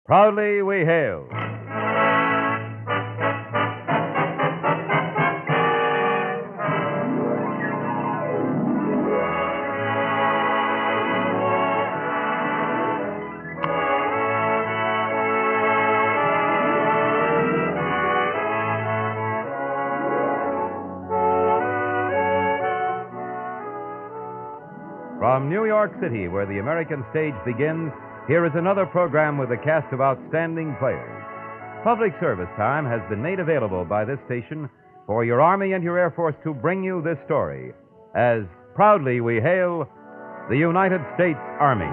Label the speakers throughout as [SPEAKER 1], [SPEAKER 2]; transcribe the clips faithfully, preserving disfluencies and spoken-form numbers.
[SPEAKER 1] Proudly we hail. From New York City, where the American stage begins, here is another program with a cast of outstanding players. Public service time has been made available by this station for your Army and your Air Force to bring you this story, as proudly we hail the United States Army.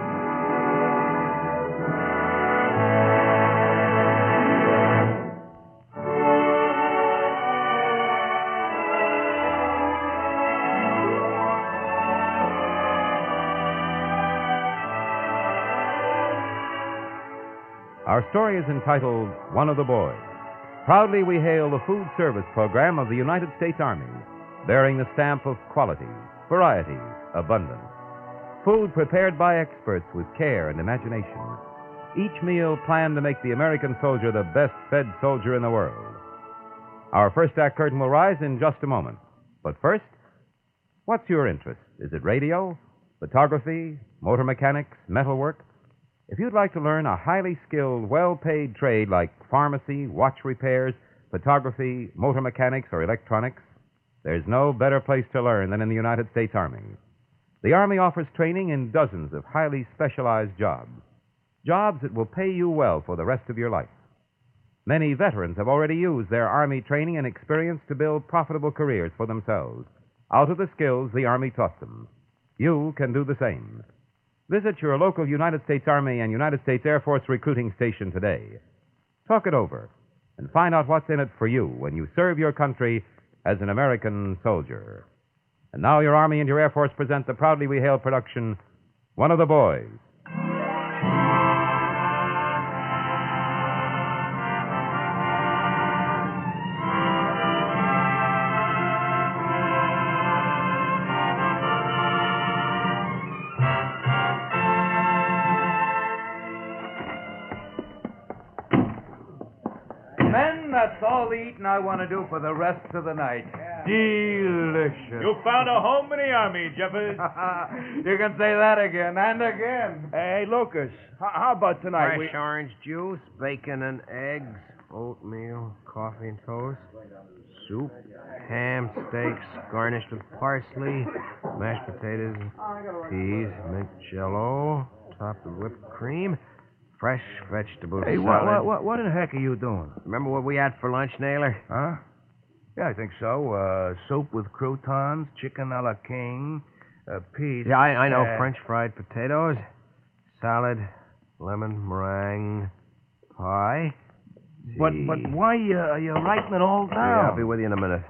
[SPEAKER 1] Our story is entitled One of the Boys. Proudly we hail the food service program of the United States Army, bearing the stamp of quality, variety, abundance. Food prepared by experts with care and imagination. Each meal planned to make the American soldier the best fed soldier in the world. Our first act curtain will rise in just a moment. But first, what's your interest? Is it radio, photography, motor mechanics, metalwork? If you'd like to learn a highly skilled, well-paid trade like pharmacy, watch repairs, photography, motor mechanics, or electronics, there's no better place to learn than in the United States Army. The Army offers training in dozens of highly specialized jobs, jobs that will pay you well for the rest of your life. Many veterans have already used their Army training and experience to build profitable careers for themselves out of the skills the Army taught them. You can do the same. Visit your local United States Army and United States Air Force recruiting station today. Talk it over and find out what's in it for you when you serve your country as an American soldier. And now your Army and your Air Force present the Proudly We Hail production, One of the Boys.
[SPEAKER 2] Men, that's all the eating I want to do for the rest of the night. Delicious.
[SPEAKER 3] You found a home in the Army, Jeffers.
[SPEAKER 2] You can say that again and again.
[SPEAKER 3] Hey, Lucas, how, how about tonight?
[SPEAKER 4] Fresh orange juice, bacon and eggs, oatmeal, coffee and toast, soup, ham, steaks garnished with parsley, mashed potatoes, peas, mint jello, topped with whipped cream, fresh vegetable
[SPEAKER 3] Hey,
[SPEAKER 4] salad.
[SPEAKER 3] what, what, what, what in the heck are you doing?
[SPEAKER 4] Remember what we had for lunch, Naylor?
[SPEAKER 3] Huh? Yeah, I think so. Uh, soup with croutons, chicken a la king, uh, peas.
[SPEAKER 4] Yeah, I, I know.
[SPEAKER 3] uh,
[SPEAKER 4] French fried potatoes, salad, lemon meringue, pie.
[SPEAKER 3] But
[SPEAKER 4] See.
[SPEAKER 3] but why uh, are you writing it all
[SPEAKER 4] Yeah,
[SPEAKER 3] down?
[SPEAKER 4] I'll be with you in a minute.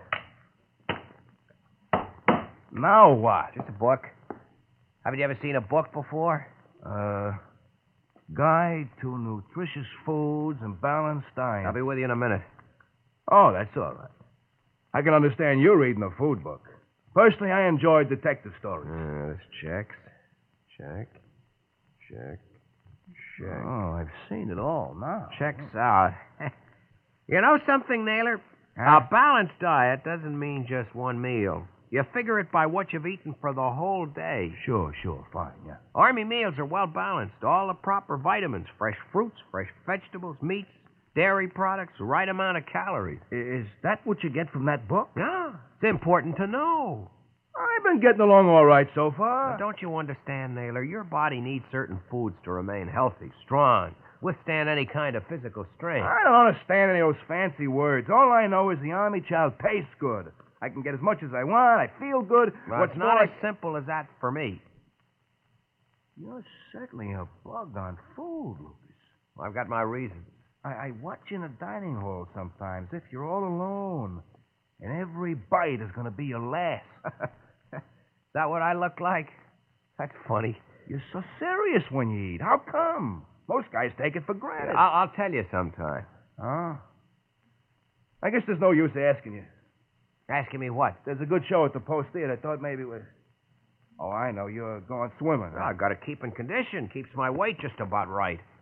[SPEAKER 3] Now what?
[SPEAKER 4] Just a book. Haven't you ever seen a book before?
[SPEAKER 3] Uh, Guide to Nutritious Foods and Balanced Diet.
[SPEAKER 4] I'll be with you in a minute.
[SPEAKER 3] Oh, that's all right. I can understand you reading a food book. Personally, I enjoy detective stories.
[SPEAKER 4] Uh, this checks. Check. Check. Check.
[SPEAKER 3] Oh, I've seen it all now.
[SPEAKER 4] Checks out. You know something, Naylor?
[SPEAKER 3] Huh?
[SPEAKER 4] A balanced diet doesn't mean just one meal. You figure it by what you've eaten for the whole day.
[SPEAKER 3] Sure, sure, fine, yeah.
[SPEAKER 4] Army meals are well balanced. All the proper vitamins, fresh fruits, fresh vegetables, meats, dairy products, right amount of calories.
[SPEAKER 3] I- Is that what you get from that book?
[SPEAKER 4] Yeah, it's important to know.
[SPEAKER 3] I've been getting along all right so far.
[SPEAKER 4] Now, don't you understand, Naylor? Your body needs certain foods to remain healthy, strong, withstand any kind of physical strain.
[SPEAKER 3] I don't understand any of those fancy words. All I know is the Army child tastes good. I can get as much as I want. I feel good.
[SPEAKER 4] Well,
[SPEAKER 3] What's
[SPEAKER 4] it's not
[SPEAKER 3] more,
[SPEAKER 4] as simple as that for me.
[SPEAKER 3] You're certainly a bug on food, Lucas.
[SPEAKER 4] I've got my reasons.
[SPEAKER 3] I, I watch you in the dining hall sometimes if you're all alone. And every bite is going to be your last.
[SPEAKER 4] Is that what I look like? That's funny.
[SPEAKER 3] You're so serious when you eat. How come? Most guys take it for granted.
[SPEAKER 4] I'll, I'll tell you sometime.
[SPEAKER 3] Huh? I guess there's no use asking you.
[SPEAKER 4] Asking me what?
[SPEAKER 3] There's a good show at the Post Theater. I thought maybe it was... Oh, I know. You're going swimming.
[SPEAKER 4] Well, I've got to keep in condition. Keeps my weight just about right.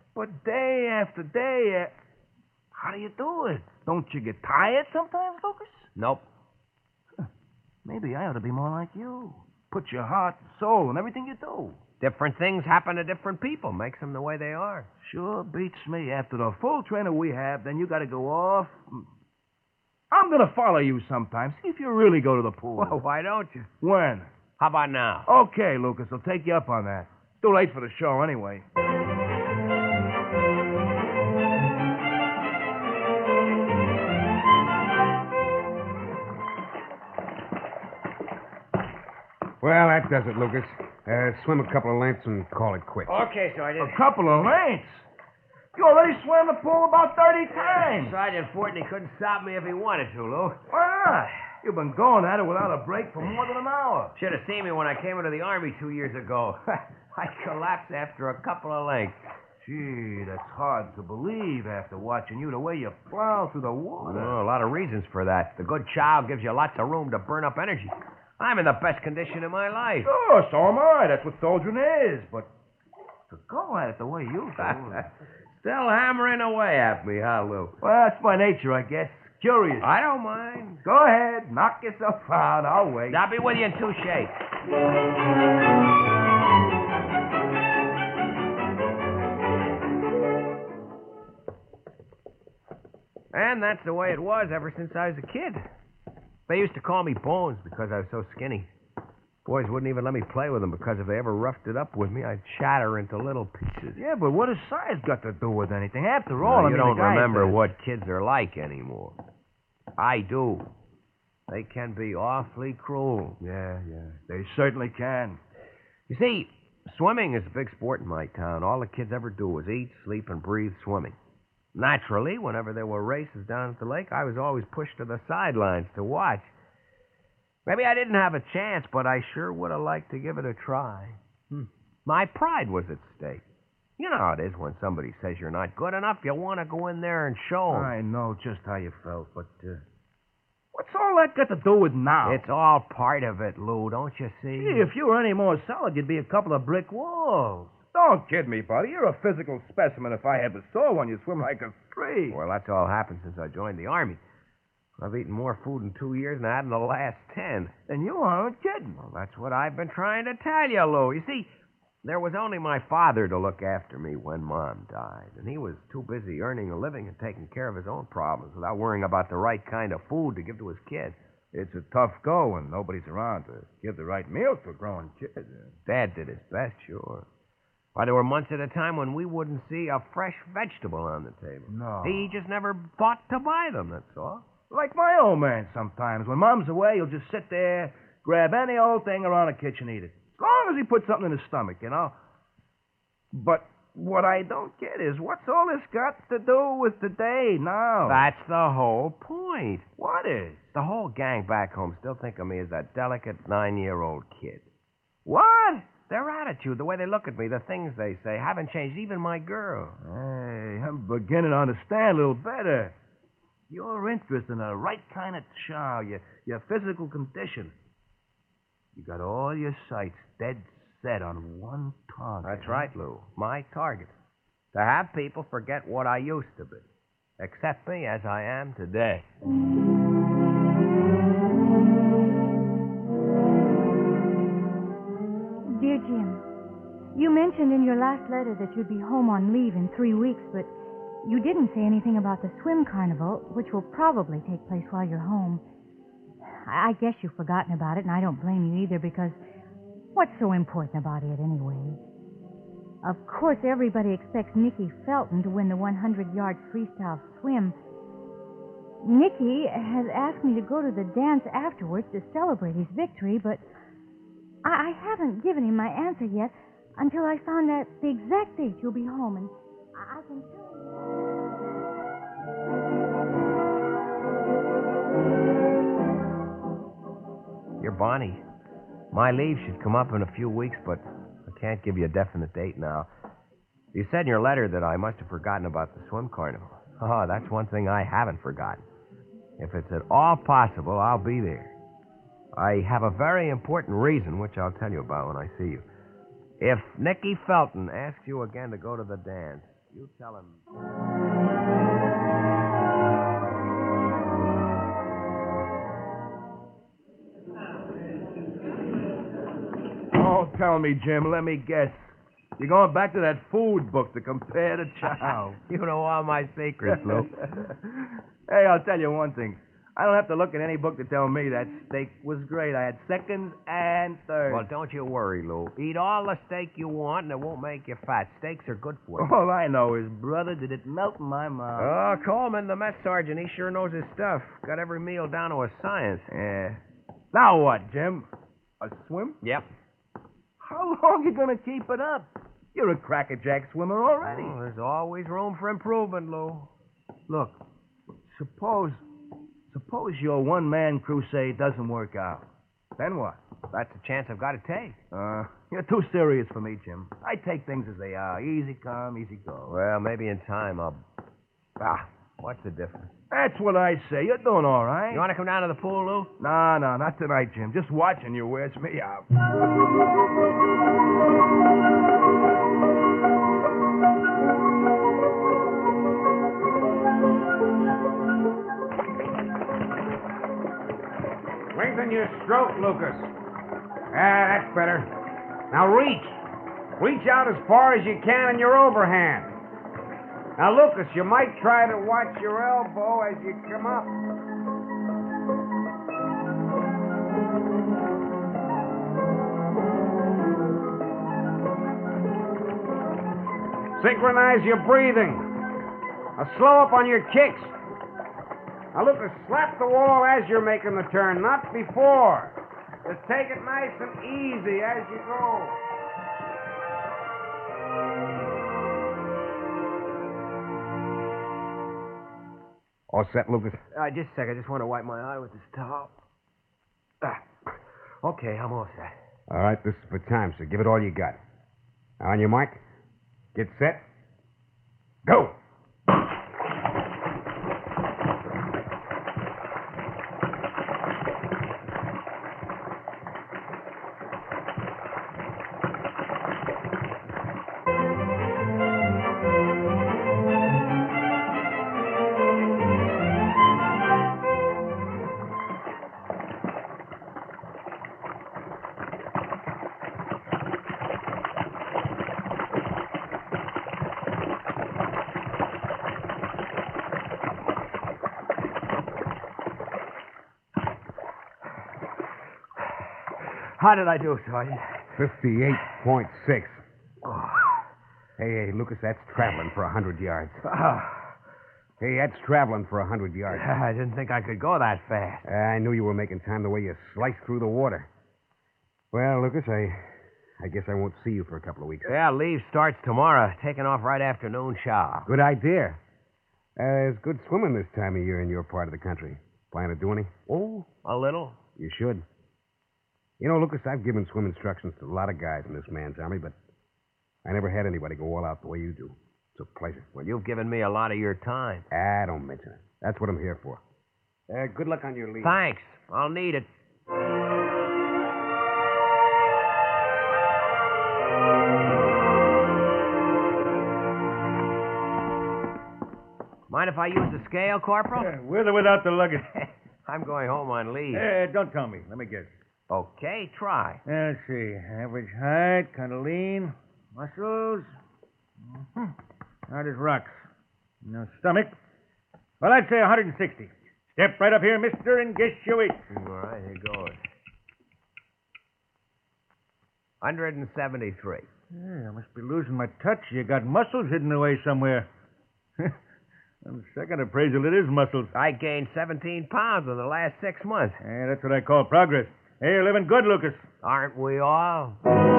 [SPEAKER 3] But day after day, uh, how do you do it? Don't you get tired sometimes, Lucas?
[SPEAKER 4] Nope.
[SPEAKER 3] Maybe I ought to be more like you. Put your heart and soul in everything you do.
[SPEAKER 4] Different things happen to different people. Makes them the way they are.
[SPEAKER 3] Sure beats me. After the full trainer we have, then you got to go off. I'm going to follow you sometime. See if you really go to the pool.
[SPEAKER 4] Well, why don't you?
[SPEAKER 3] When?
[SPEAKER 4] How about now?
[SPEAKER 3] Okay, Lucas. I'll take you up on that. It's too late for the show anyway.
[SPEAKER 5] Well, that does it, Lucas. Uh, swim a couple of lengths and call it quits.
[SPEAKER 4] Okay, Sergeant.
[SPEAKER 3] A couple of lengths? You already swam the pool about thirty times.
[SPEAKER 4] Sergeant Fortney couldn't stop me if he wanted to, Lou.
[SPEAKER 3] Why not? You've been going at it without a break for more than an hour.
[SPEAKER 4] Should have seen me when I came into the Army two years ago. I collapsed after a couple of lengths.
[SPEAKER 3] Gee, that's hard to believe after watching you the way you plow through the water.
[SPEAKER 4] Oh, a lot of reasons for that. The good child gives you lots of room to burn up energy. I'm in the best condition of my life.
[SPEAKER 3] Sure, so am I. That's what soldiering is. But to go at it the way you do.
[SPEAKER 4] Still hammering away at me, huh, Lou?
[SPEAKER 3] Well, that's my nature, I guess. Curious.
[SPEAKER 4] I don't mind.
[SPEAKER 3] Go ahead. Knock yourself out. I'll wait.
[SPEAKER 4] I'll be with you in two shakes. And that's the way it was ever since I was a kid. They used to call me Bones because I was so skinny. Boys wouldn't even let me play with them because if they ever roughed it up with me, I'd shatter into little pieces.
[SPEAKER 3] Yeah, but what has size got to do with anything? After all,
[SPEAKER 4] No,
[SPEAKER 3] I
[SPEAKER 4] you
[SPEAKER 3] mean,
[SPEAKER 4] don't
[SPEAKER 3] the guy
[SPEAKER 4] remember
[SPEAKER 3] says-
[SPEAKER 4] what kids are like anymore. I do. They can be awfully cruel.
[SPEAKER 3] Yeah, yeah. They certainly can.
[SPEAKER 4] You see, swimming is a big sport in my town. All the kids ever do is eat, sleep, and breathe swimming. Naturally, whenever there were races down at the lake, I was always pushed to the sidelines to watch. Maybe I didn't have a chance, but I sure would have liked to give it a try. Hmm. My pride was at stake. You know how it is when somebody says you're not good enough. You want to go in there and show 'em.
[SPEAKER 3] I know just how you felt, but uh, what's all that got to do with now?
[SPEAKER 4] It's all part of it, Lou, don't you see?
[SPEAKER 3] Gee, if you were any more solid, you'd be a couple of brick walls. Don't kid me, buddy. You're a physical specimen. If I ever saw one, you swim like a tree.
[SPEAKER 4] Well, that's all happened since I joined the Army. I've eaten more food in two years than I had in the last ten.
[SPEAKER 3] And you aren't kidding.
[SPEAKER 4] Well, that's what I've been trying to tell you, Lou. You see, there was only my father to look after me when Mom died, and he was too busy earning a living and taking care of his own problems without worrying about the right kind of food to give to his kids.
[SPEAKER 3] It's a tough go when nobody's around to give the right meals for growing kids.
[SPEAKER 4] Dad did his best, sure. Why, there were months at a time when we wouldn't see a fresh vegetable on the table.
[SPEAKER 3] No.
[SPEAKER 4] He just never thought to buy them, that's all.
[SPEAKER 3] Like my old man sometimes. When Mom's away, he'll just sit there, grab any old thing around the kitchen, eat it. As long as he puts something in his stomach, you know. But what I don't get is, what's all this got to do with today now?
[SPEAKER 4] That's the whole point.
[SPEAKER 3] What is?
[SPEAKER 4] The whole gang back home still think of me as that delicate nine-year-old kid.
[SPEAKER 3] What?
[SPEAKER 4] Their attitude, the way they look at me, the things they say, haven't changed, even my girl.
[SPEAKER 3] Hey, I'm beginning to understand a little better. Your interest in the right kind of chow, your, your physical condition. You got all your sights dead set on one target.
[SPEAKER 4] That's right, Lou. My target. To have people forget what I used to be. Accept me as I am today.
[SPEAKER 6] Dear Jim, you mentioned in your last letter that you'd be home on leave in three weeks, but you didn't say anything about the swim carnival, which will probably take place while you're home. I I guess you've forgotten about it, and I don't blame you either, because what's so important about it anyway? Of course, everybody expects Nicky Felton to win the hundred-yard freestyle swim. Nicky has asked me to go to the dance afterwards to celebrate his victory, but I, I haven't given him my answer yet until I found out the exact date you'll be home, and I, I can tell you.
[SPEAKER 4] You're Bonnie. My leave should come up in a few weeks, but I can't give you a definite date now. You said in your letter that I must have forgotten about the swim carnival. Oh, that's one thing I haven't forgotten. If it's at all possible, I'll be there. I have a very important reason, which I'll tell you about when I see you. If Nicky Felton asks you again to go to the dance, You tell him.
[SPEAKER 3] Oh, tell me, Jim. Let me guess. You're going back to that food book to compare the chow.
[SPEAKER 4] You know all my secrets, Lou.
[SPEAKER 3] Hey, I'll tell you one thing. I don't have to look at any book to tell me that steak was great. I had seconds and thirds.
[SPEAKER 4] Well, don't you worry, Lou. Eat all the steak you want, and it won't make you fat. Steaks are good for you.
[SPEAKER 3] All I know is, brother, did it melt in my mouth.
[SPEAKER 4] Oh, Coleman, the mess sergeant, he sure knows his stuff. Got every meal down to a science.
[SPEAKER 3] Yeah. Now what, Jim? A swim?
[SPEAKER 4] Yep.
[SPEAKER 3] How long you gonna keep it up? You're a crackerjack swimmer already.
[SPEAKER 4] Oh, there's always room for improvement, Lou.
[SPEAKER 3] Look, suppose, suppose your one-man crusade doesn't work out. Then what?
[SPEAKER 4] That's a chance I've got to take.
[SPEAKER 3] Uh, you're too serious for me, Jim. I take things as they are. Easy come, easy go.
[SPEAKER 4] Well, maybe in time I'll... Ah, what's the difference?
[SPEAKER 3] That's what I say. You're doing all right.
[SPEAKER 4] You want to come down to the pool, Lou?
[SPEAKER 3] No, no, not tonight, Jim. Just watching you wears me out.
[SPEAKER 5] Lengthen your stroke, Lucas. Ah, that's better. Now reach. Reach out as far as you can in your overhand. Now, Lucas, you might try to watch your elbow as you come up. Synchronize your breathing. Now, slow up on your kicks. Now, Lucas, slap the wall as you're making the turn, not before. Just take it nice and easy as you go. All set, Lucas?
[SPEAKER 4] Uh, just a second. I just want to wipe my eye with this towel. Ah. Okay, I'm all set.
[SPEAKER 5] All right, this is for time, so give it all you got. Now, on your mark, get set, go!
[SPEAKER 4] How did I do, Sergeant?
[SPEAKER 5] fifty-eight point six. Oh. Hey, hey, Lucas, that's traveling for a hundred yards.
[SPEAKER 4] Oh.
[SPEAKER 5] Hey, that's traveling for a hundred yards.
[SPEAKER 4] I didn't think I could go that fast.
[SPEAKER 5] I knew you were making time the way you sliced through the water. Well, Lucas, I I guess I won't see you for a couple of weeks.
[SPEAKER 4] Yeah, leave starts tomorrow. Taking off right after noon shower.
[SPEAKER 5] Good idea. Uh, it's good swimming this time of year in your part of the country. Plan to do any?
[SPEAKER 4] Oh, a little.
[SPEAKER 5] You should. You know, Lucas, I've given swim instructions to a lot of guys in this man's army, but I never had anybody go all out the way you do. It's a pleasure.
[SPEAKER 4] Well, you've given me a lot of your time.
[SPEAKER 5] Ah, don't mention it. That's what I'm here for. Uh, good luck on your leave.
[SPEAKER 4] Thanks. I'll need it. Mind if I use the scale, Corporal?
[SPEAKER 2] Yeah, with or without the luggage?
[SPEAKER 4] I'm going home on leave.
[SPEAKER 2] Eh, don't tell me. Let me guess.
[SPEAKER 4] Okay, try.
[SPEAKER 2] Let's see. Average height, kind of lean. Muscles. Mm-hmm. Hard as rocks. No stomach. Well, I'd say one hundred sixty. Step right up here, mister, and guess your weight.
[SPEAKER 4] All right, here goes. one hundred seventy-three.
[SPEAKER 2] Yeah, I must be losing my touch. You got muscles hidden away somewhere. On the second appraisal, it is muscles.
[SPEAKER 4] I gained seventeen pounds in the last six months.
[SPEAKER 2] Yeah, that's what I call progress. Hey, you're living good, Lucas.
[SPEAKER 4] Aren't we all?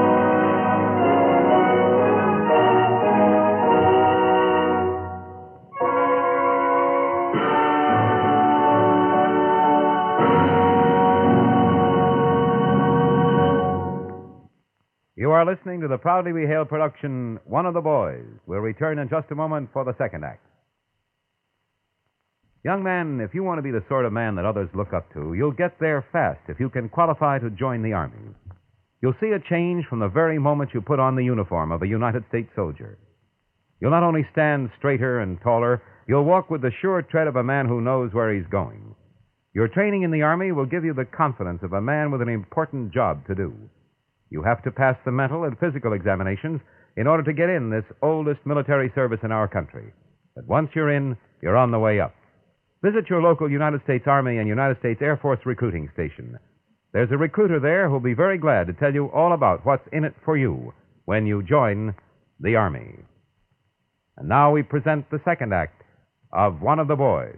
[SPEAKER 1] You are listening to the proudly we hail production, One of the Boys. We'll return in just a moment for the second act. Young man, if you want to be the sort of man that others look up to, you'll get there fast if you can qualify to join the Army. You'll see a change from the very moment you put on the uniform of a United States soldier. You'll not only stand straighter and taller, you'll walk with the sure tread of a man who knows where he's going. Your training in the Army will give you the confidence of a man with an important job to do. You have to pass the mental and physical examinations in order to get in this oldest military service in our country. But once you're in, you're on the way up. Visit your local United States Army and United States Air Force recruiting station. There's a recruiter there who'll be very glad to tell you all about what's in it for you when you join the Army. And now we present the second act of One of the Boys.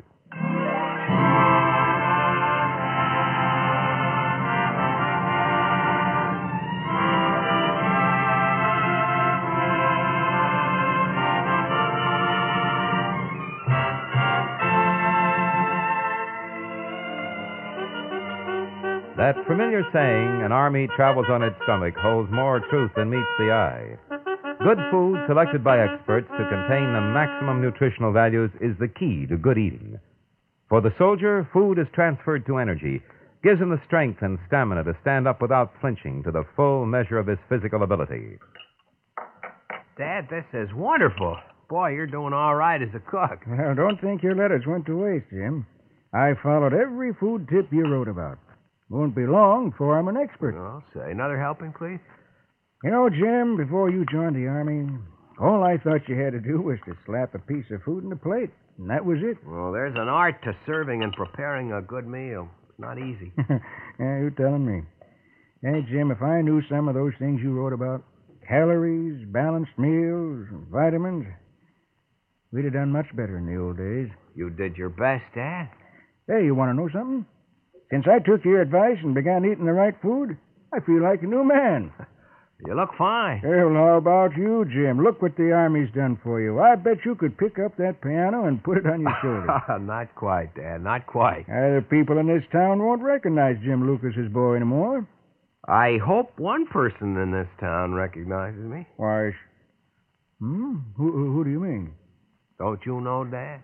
[SPEAKER 1] That familiar saying, an army travels on its stomach, holds more truth than meets the eye. Good food selected by experts to contain the maximum nutritional values is the key to good eating. For the soldier, food is transferred to energy, gives him the strength and stamina to stand up without flinching to the full measure of his physical ability.
[SPEAKER 4] Dad, this is wonderful. Boy, you're doing all right as a cook.
[SPEAKER 2] Well, don't think your letters went to waste, Jim. I followed every food tip you wrote about. Won't be long before I'm an expert.
[SPEAKER 4] I'll say. Another helping, please?
[SPEAKER 2] You know, Jim, before you joined the Army, all I thought you had to do was to slap a piece of food in the plate, and that was it.
[SPEAKER 4] Well, there's an art to serving and preparing a good meal. It's not easy.
[SPEAKER 2] Yeah, you're telling me. Hey, Jim, if I knew some of those things you wrote about, calories, balanced meals, and vitamins, we'd have done much better in the old days.
[SPEAKER 4] You did your best, Dad.
[SPEAKER 2] Hey, you want to know something? Since I took your advice and began eating the right food, I feel like a new man.
[SPEAKER 4] You look fine.
[SPEAKER 2] Well, how about you, Jim? Look what the Army's done for you. I bet you could pick up that piano and put it on your shoulder.
[SPEAKER 4] Not quite, Dad. Not quite.
[SPEAKER 2] Other people in this town won't recognize Jim Lucas as boy anymore.
[SPEAKER 4] I hope one person in this town recognizes me.
[SPEAKER 2] Why, sh- hmm? Who, who, who do you mean?
[SPEAKER 4] Don't you know, Dad?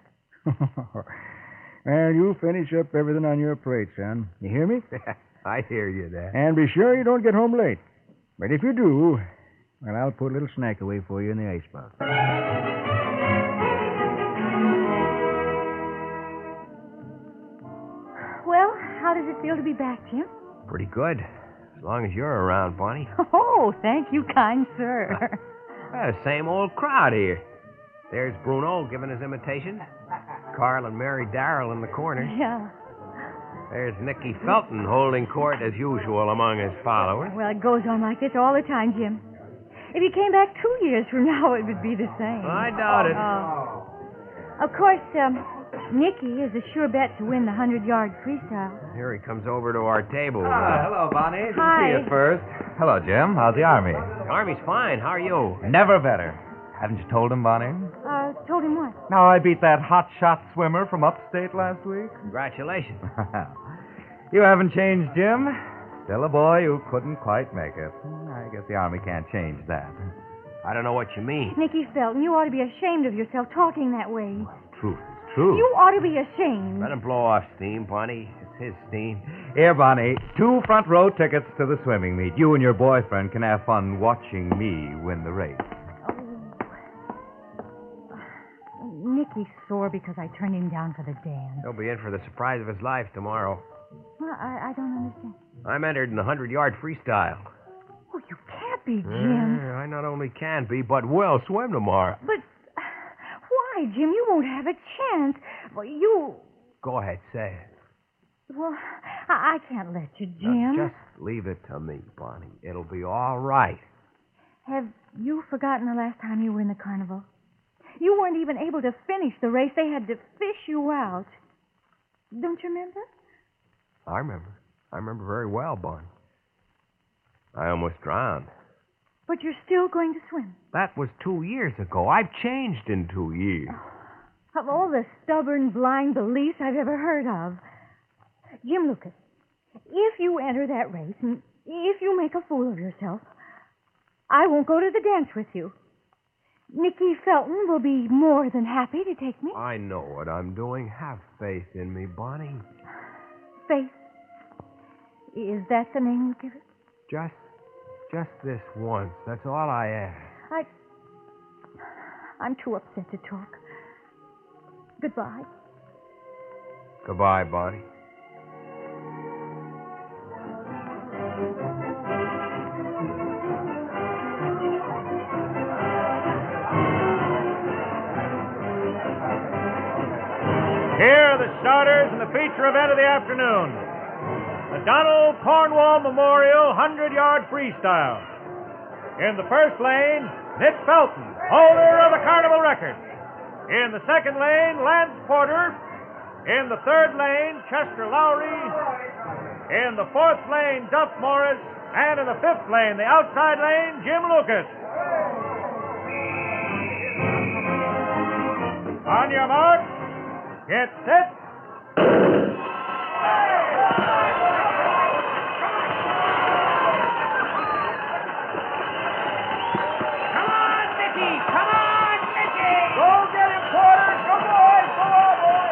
[SPEAKER 2] Well, you finish up everything on your plate, son. You hear me?
[SPEAKER 4] I hear you, Dad.
[SPEAKER 2] And be sure you don't get home late. But if you do, well, I'll put a little snack away for you in the icebox.
[SPEAKER 6] Well, how does it feel to be back, Jim?
[SPEAKER 4] Pretty good. As long as you're around, Bonnie.
[SPEAKER 6] Oh, thank you, kind sir.
[SPEAKER 4] Well, same old crowd here. There's Bruno giving his imitations. Carl and Mary Darrell in the corner.
[SPEAKER 6] Yeah.
[SPEAKER 4] There's Nicky Felton holding court as usual among his followers.
[SPEAKER 6] Well, it goes on like this all the time, Jim. If you came back two years from now, it would be the same.
[SPEAKER 4] I doubt it.
[SPEAKER 6] Oh. Of course, um, Nicky is a sure bet to win the hundred-yard freestyle.
[SPEAKER 4] Here he comes over to our table.
[SPEAKER 7] Ah, hello, Bonnie. Didn't
[SPEAKER 6] Hi.
[SPEAKER 7] see you first. Hello, Jim. How's the Army?
[SPEAKER 4] The Army's fine. How are you?
[SPEAKER 7] Never better. Haven't you told him, Bonnie?
[SPEAKER 6] Uh, told him what?
[SPEAKER 7] Now I beat that hot-shot swimmer from upstate last week.
[SPEAKER 4] Congratulations.
[SPEAKER 7] You haven't changed, Jim. Still a boy who couldn't quite make it. I guess the Army can't change that.
[SPEAKER 4] I don't know what you mean.
[SPEAKER 6] Nicky Felton, you ought to be ashamed of yourself talking that way.
[SPEAKER 7] Truth is true.
[SPEAKER 6] You ought to be ashamed.
[SPEAKER 4] Let him blow off steam, Bonnie. It's his steam.
[SPEAKER 7] Here, Bonnie, two front row tickets to the swimming meet. You and your boyfriend can have fun watching me win the race.
[SPEAKER 6] Nicky's sore because I turned him down for the dance.
[SPEAKER 4] He'll be in for the surprise of his life tomorrow.
[SPEAKER 6] Well, I, I don't understand.
[SPEAKER 4] I'm entered in the hundred-yard freestyle.
[SPEAKER 6] Oh, you can't be, Jim.
[SPEAKER 4] Uh, I not only can be, but will swim tomorrow.
[SPEAKER 6] But uh, why, Jim? You won't have a chance. Well, you...
[SPEAKER 4] Go ahead, say it.
[SPEAKER 6] Well, I, I can't let you, Jim.
[SPEAKER 4] Now, just leave it to me, Bonnie. It'll be all right.
[SPEAKER 6] Have you forgotten the last time you were in the carnival? You weren't even able to finish the race. They had to fish you out. Don't you remember?
[SPEAKER 4] I remember. I remember very well, Bonnie. I almost drowned.
[SPEAKER 6] But you're still going to swim.
[SPEAKER 4] That was two years ago. I've changed in two years.
[SPEAKER 6] Of all the stubborn, blind beliefs I've ever heard of. Jim Lucas, if you enter that race, and if you make a fool of yourself, I won't go to the dance with you. Nicky Felton will be more than happy to take me.
[SPEAKER 4] I know what I'm doing. Have faith in me, Bonnie.
[SPEAKER 6] Faith. Is that the name you give it?
[SPEAKER 4] Just, just this once. That's all I ask.
[SPEAKER 6] I... I'm too upset to talk. Goodbye.
[SPEAKER 4] Goodbye, Bonnie.
[SPEAKER 2] Here are the starters in the feature event of the afternoon. The Donald Cornwall Memorial hundred-yard freestyle. In the first lane, Nick Felton, holder of the carnival record. In the second lane, Lance Porter. In the third lane, Chester Lowry. In the fourth lane, Duff Morris. And in the fifth lane, the outside lane, Jim Lucas. On your mark. Get set. Come on, Mickey! Come on, Mickey! Go get him, Porter! Go, boy! Go on, boy!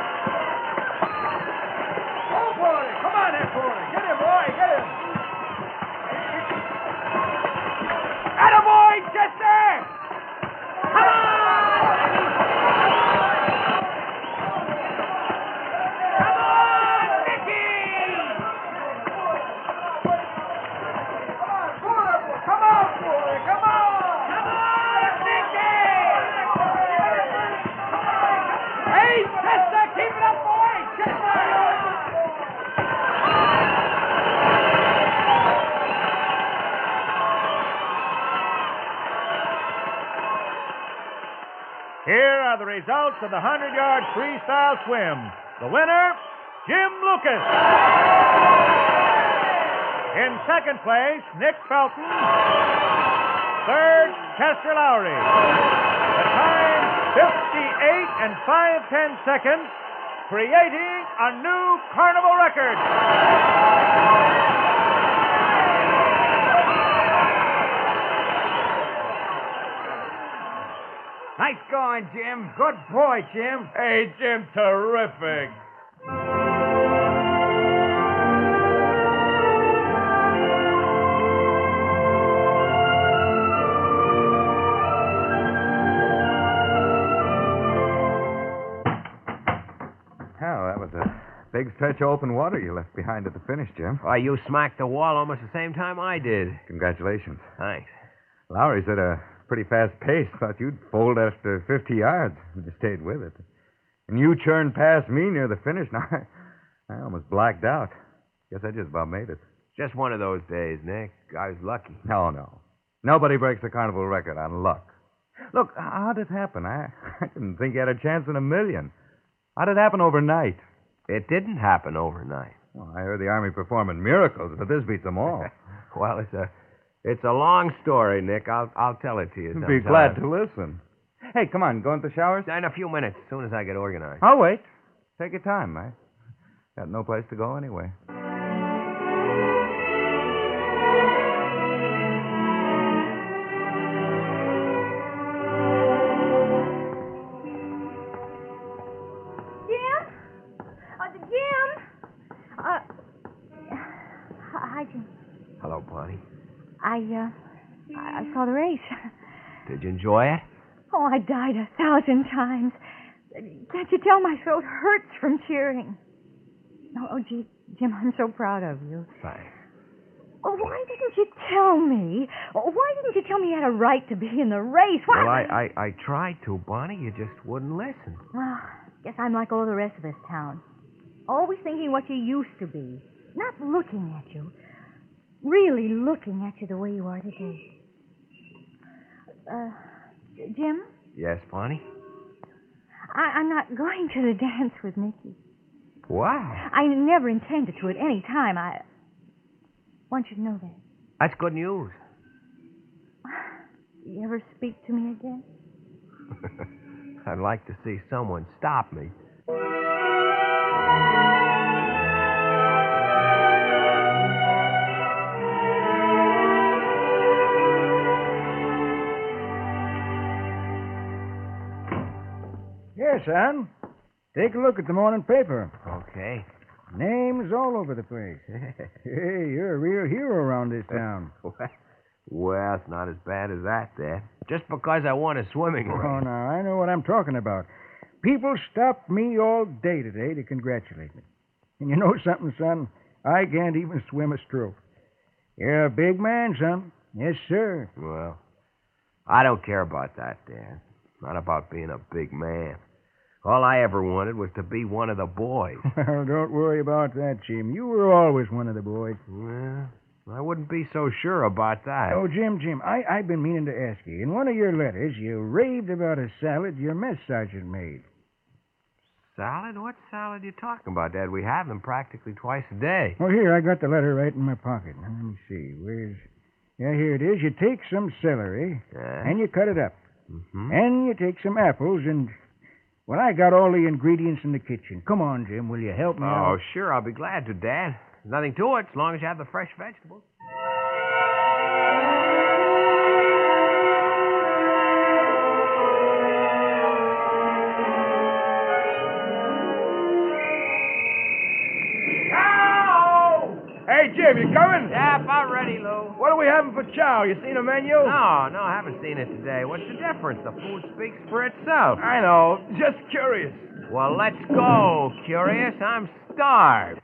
[SPEAKER 2] Go, Porter! Come on, there, Porter! Get him, boy! Get him! Attaboy, Chester! Come on! Here are the results of the hundred-yard freestyle swim. The winner, Jim Lucas. In second place, Nick Felton. Third, Chester Lowry. The time, fifty-eight and five tenths seconds, creating a new carnival record.
[SPEAKER 5] Nice going, Jim. Good boy, Jim.
[SPEAKER 2] Hey, Jim, terrific.
[SPEAKER 7] Oh, that was a big stretch of open water you left behind at the finish, Jim.
[SPEAKER 4] Why, you smacked the wall almost the same time I did.
[SPEAKER 7] Congratulations.
[SPEAKER 4] Thanks.
[SPEAKER 7] Lowry's at a pretty fast pace. Thought you'd fold after fifty yards. You stayed with it. And you churned past me near the finish. Now, I, I almost blacked out. Guess I just about made it.
[SPEAKER 4] Just one of those days, Nick. I was lucky.
[SPEAKER 7] No, no. Nobody breaks the carnival record on luck. Look, how did it happen? I, I didn't think you had a chance in a million. How did it happen overnight?
[SPEAKER 4] It didn't happen overnight.
[SPEAKER 7] Well, I heard the Army performing miracles, but this beats them all.
[SPEAKER 4] Well, it's a it's a long story, Nick. I'll I'll tell it to you sometime.
[SPEAKER 7] Be glad to listen. Hey, come on, go into the showers?
[SPEAKER 4] In a few minutes, as soon as I get organized.
[SPEAKER 7] I'll wait. Take your time, I got no place to go anyway.
[SPEAKER 4] Hello, Bonnie.
[SPEAKER 6] I, uh, I saw the race.
[SPEAKER 4] Did you enjoy it?
[SPEAKER 6] Oh, I died a thousand times. Can't you tell my throat hurts from cheering? Oh, oh gee, Jim, I'm so proud of you.
[SPEAKER 4] Thanks.
[SPEAKER 6] Oh, why didn't you tell me? Oh, why didn't you tell me you had a right to be in the race? Why?
[SPEAKER 4] Well, I, I, I tried to, Bonnie. You just wouldn't listen.
[SPEAKER 6] Well, guess I'm like all the rest of this town. Always thinking what you used to be. Not looking at you. Really looking at you the way you are today. Uh, Jim?
[SPEAKER 4] Yes, Bonnie?
[SPEAKER 6] I, I'm not going to the dance with Mickey.
[SPEAKER 4] Why?
[SPEAKER 6] I never intended to at any time. I want you to know that.
[SPEAKER 4] That's good news.
[SPEAKER 6] You ever speak to me again?
[SPEAKER 4] I'd like to see someone stop me.
[SPEAKER 2] Here, son. Take a look at the morning paper.
[SPEAKER 4] Okay.
[SPEAKER 2] Names all over the place. Hey, you're a real hero around this town.
[SPEAKER 4] Well, it's not as bad as that, Dad. Just because I won a swimming
[SPEAKER 2] Oh,
[SPEAKER 4] race.
[SPEAKER 2] now, I know what I'm talking about. People stopped me all day today to congratulate me. And you know something, son? I can't even swim a stroke. You're a big man, son. Yes, sir.
[SPEAKER 4] Well, I don't care about that, Dad. Not about being a big man. All I ever wanted was to be one of the boys.
[SPEAKER 2] Well, don't worry about that, Jim. You were always one of the boys.
[SPEAKER 4] Well, I wouldn't be so sure about that.
[SPEAKER 2] Oh, Jim, Jim, I, I've been meaning to ask you. In one of your letters, you raved about a salad your mess sergeant made.
[SPEAKER 4] Salad? What salad are you talking about, Dad? We have them practically twice a day.
[SPEAKER 2] Oh, here, I got the letter right in my pocket. Now, let me see. Where's... Yeah, here it is. You take some celery,
[SPEAKER 4] Yeah?
[SPEAKER 2] and you cut it up.
[SPEAKER 4] Mm-hmm.
[SPEAKER 2] And you take some apples, and... Well, I got all the ingredients in the kitchen. Come on, Jim. Will you help me
[SPEAKER 4] Oh,
[SPEAKER 2] out?
[SPEAKER 4] sure, I'll be glad to, Dad. There's nothing to it, as long as you have the fresh vegetables.
[SPEAKER 3] Hey, Jim, you coming?
[SPEAKER 4] Yeah, about ready, Lou.
[SPEAKER 3] What are we having for chow? You seen a menu?
[SPEAKER 4] No, no, I haven't seen it today. What's the difference? The food speaks for itself.
[SPEAKER 3] I know. Just curious.
[SPEAKER 4] Well, let's go, Curious. I'm starved.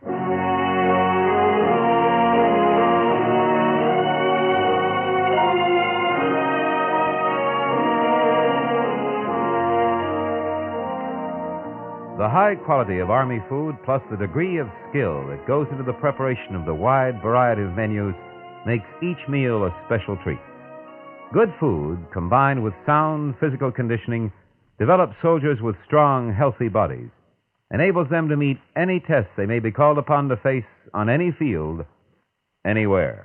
[SPEAKER 1] The high quality of Army food, plus the degree of skill that goes into the preparation of the wide variety of menus, makes each meal a special treat. Good food, combined with sound physical conditioning, develops soldiers with strong, healthy bodies, enables them to meet any test they may be called upon to face on any field, anywhere.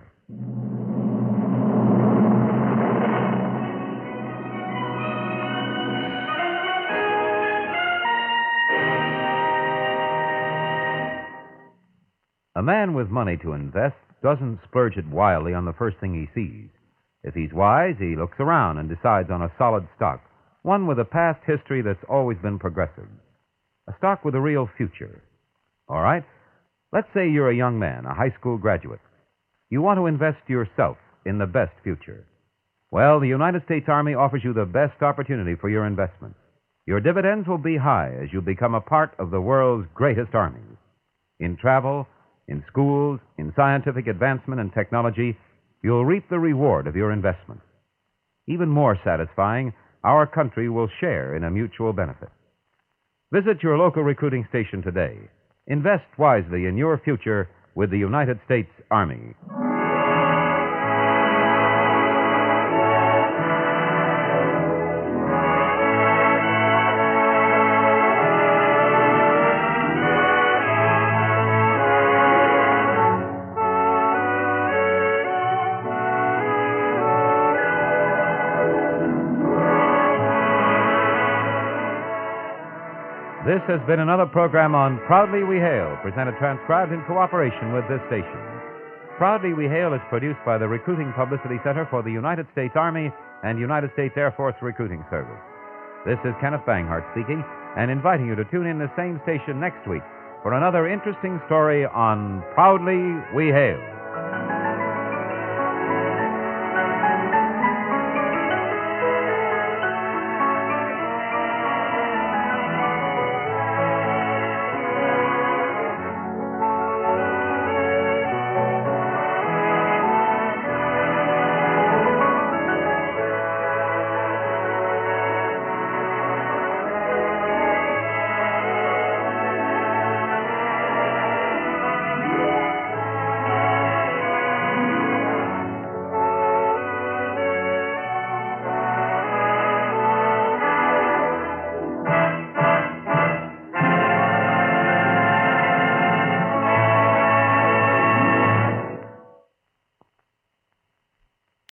[SPEAKER 1] A man with money to invest doesn't splurge it wildly on the first thing he sees. If he's wise, he looks around and decides on a solid stock, one with a past history that's always been progressive. A stock with a real future. All right? Let's say you're a young man, a high school graduate. You want to invest yourself in the best future. Well, the United States Army offers you the best opportunity for your investment. Your dividends will be high as you become a part of the world's greatest armies. In travel, in schools, in scientific advancement and technology, you'll reap the reward of your investment. Even more satisfying, our country will share in a mutual benefit. Visit your local recruiting station today. Invest wisely in your future with the United States Army. This has been another program on Proudly We Hail, presented transcribed in cooperation with this station. Proudly We Hail is produced by the Recruiting Publicity Center for the United States Army and United States Air Force Recruiting Service. This is Kenneth Banghart speaking and inviting you to tune in the same station next week for another interesting story on Proudly We Hail.